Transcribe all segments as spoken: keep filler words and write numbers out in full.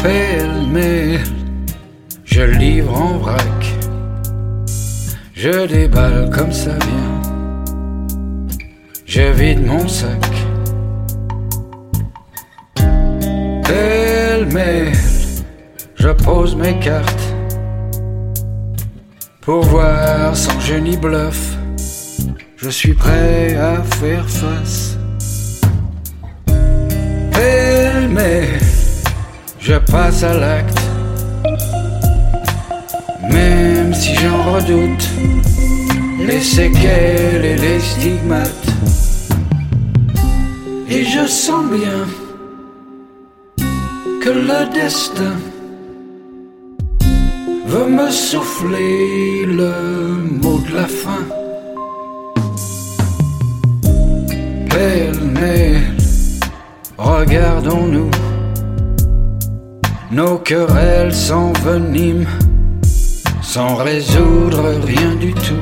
Pêle-mêle, je livre en vrac, je déballe comme ça vient, je vide mon sac. Pêle-mêle, je pose mes cartes pour voir sans jeu ni bluff, je suis prêt à faire face. Pêle-mêle, je passe à l'acte, même si j'en redoute les séquelles et les stigmates. Et je sens bien que le destin veut me souffler le mot de la fin. Pêle-mêle, regardons-nous, nos querelles s'enveniment sans résoudre rien du tout.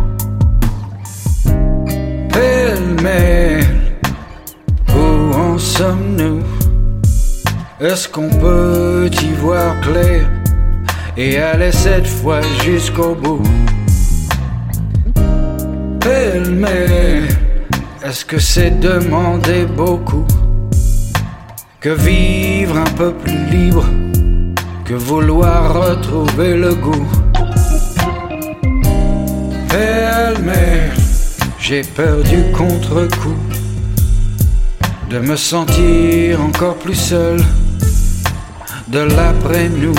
Pêle-mêle, où en sommes-nous? Est-ce qu'on peut y voir clair et aller cette fois jusqu'au bout? Pêle-mêle, est-ce que c'est demander beaucoup que vivre un peu plus libre, que vouloir retrouver le goût? Pêle-mêle, j'ai peur du contre-coup, de me sentir encore plus seul, de l'après-nous.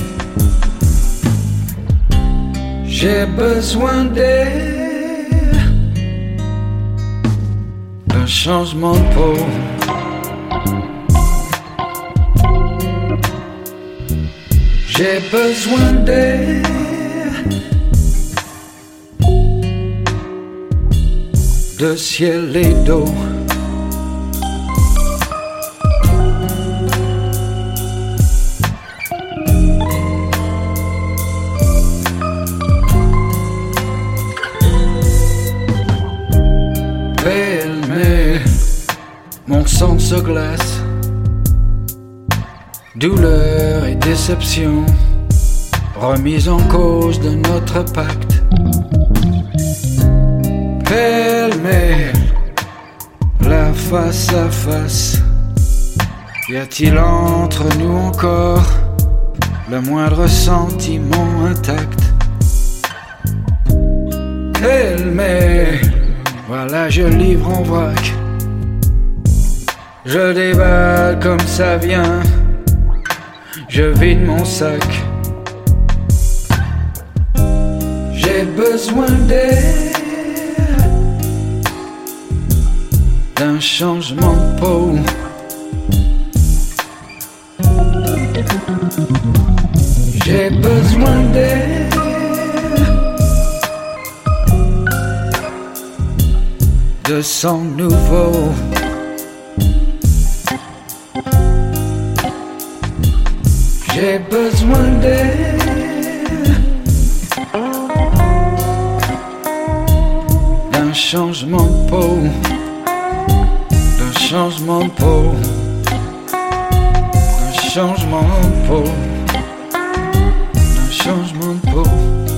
J'ai besoin d'air, d'un changement de peau. J'ai besoin d'air, de ciel et d'eau. Pêle-mêle, mon sang se glace, douleur et déception, remise en cause de notre pacte. Pêle-mêle, la face à face, y a-t-il entre nous encore le moindre sentiment intact? Pêle-mêle, voilà je livre en vrac, je déballe comme ça vient, je vide mon sac. J'ai besoin d'air, d'un changement de peau. J'ai besoin d'air, de sang nouveau. J'ai besoin d'air, d'un changement de peau, d'un changement de peau, d'un changement de peau, d'un changement de peau.